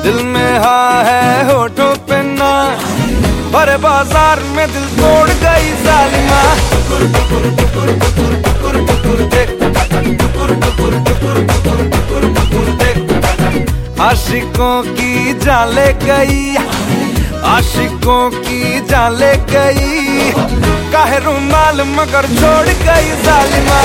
दिल में हाँ है होठों पे ना, भरे बाजार में दिल तोड़ गई जालिमा। आशिकों की जाले गई, आशिकों की जाले गई, काहे रुमाल मगर छोड़ गई जालिमा।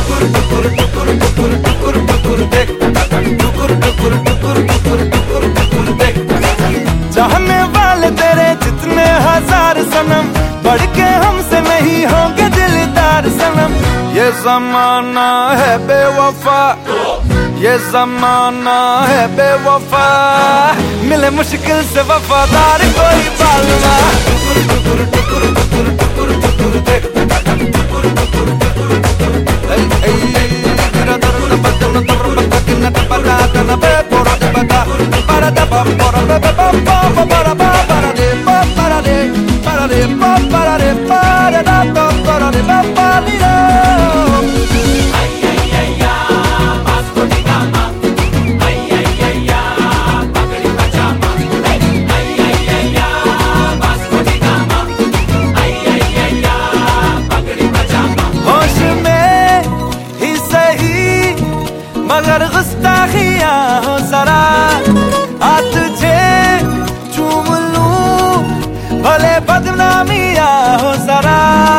चाहने वाले तेरे जितने हजार सनम, बढ़ के हमसे नहीं होंगे दिलदार सनम। ये जमाना है बेवफा, ये जमाना है बेवफा, मिले मुश्किल से वफादार कोई बालमा। मगर गुस्ताखियां हो जरा, आ तुझे चूम लूं, भले बदनामियां हो जरा।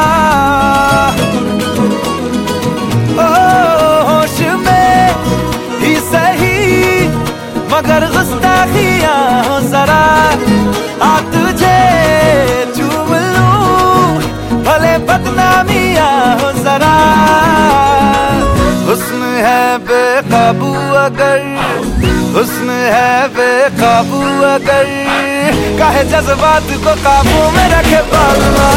ओ होश में ही सही, मगर गुस्ताखियां हो जरा, आ तुझे चूम लूं, भले बदनामियां हो जरा। हुस्न है बेकाबू अगर, हुस्न है बेकाबू अगर, काहे जज्बात को काबू में रखे बालमा।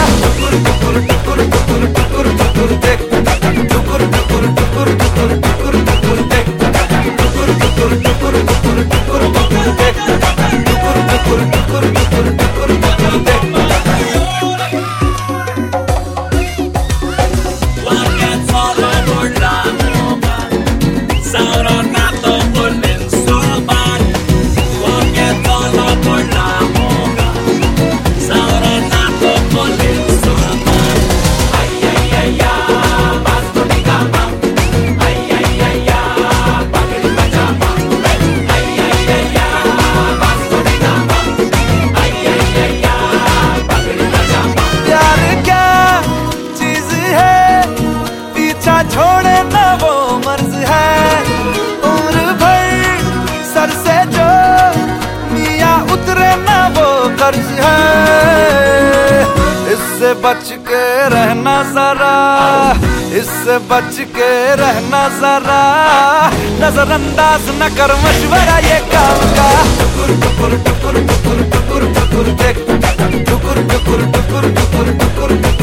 छोड़े ना वो मर्ज है, उम्र भर सर से जो मियाँ उतरे ना वो कर्ज है। इससे बच के रहना जरा, इससे बच के रहना जरा, नजरअंदाज न कर मशवरा ये काम का। टुकुर टुकुर टुकुर टुकुर टुकुर देख, टुकुर टुकुर टुकुर टुकुर टुकुर।